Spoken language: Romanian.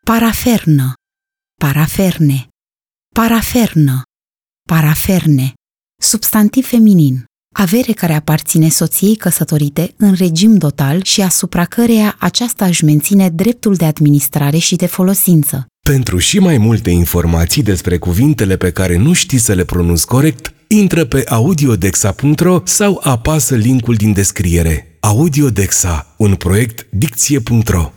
Parafernă, paraferne, parafernă, paraferne. Substantiv feminin. Avere care aparține soției căsătorite în regim dotal și asupra căreia aceasta își menține dreptul de administrare și de folosință. Pentru și mai multe informații despre cuvintele pe care nu știi să le pronunți corect, intră pe audiodexa.ro sau apasă linkul din descriere. Audiodexa, un proiect dicție.ro.